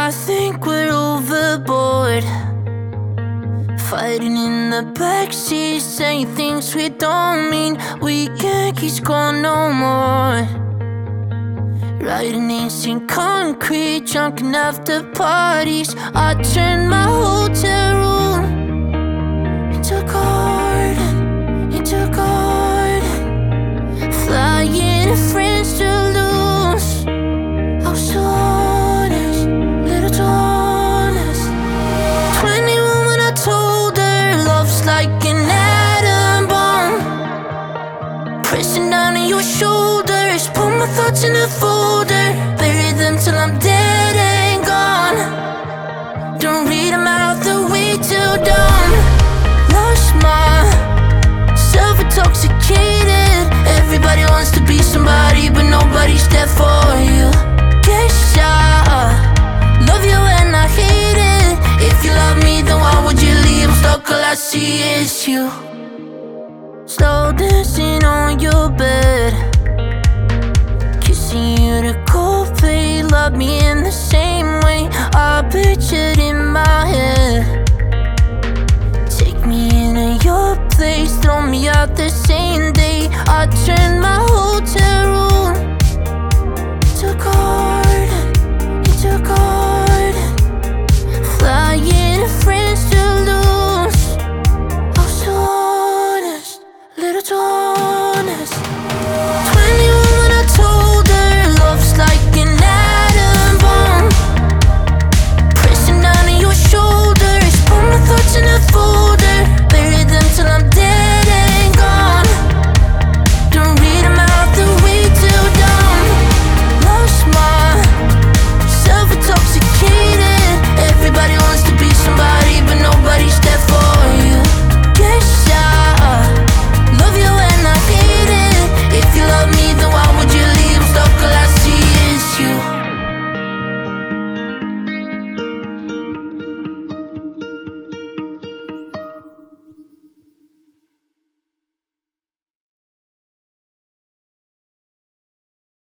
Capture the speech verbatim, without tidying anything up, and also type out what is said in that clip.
I think we're overboard, fighting in the backseat, saying things we don't mean. We can't keep score no more. Writing names in concrete, drunken after parties. I turned my hotel room into a garden, into a garden. Flying friends to lose. I was so honest, little too honest. Twenty-one when I told her love's like an atom bomb, pressing down on your shoulders. Put my thoughts in a folder, bury them till I'm dead and gone. Don't read them out the way till dawn. Lost myself, intoxicated. Everybody wants to be somebody, but nobody's there for you. Guess I love you and I hate it. If you love me, then why would you leave? I'm stuck, all I see is you. Slow dancing on your bed, kissing you to Coldplay. Love me in the same way I pictured in my head. Take me into your place, throw me out the same day. I turned my hotel room into a garden, into a garden. Flying friends to lose. I was so honest, little too honest.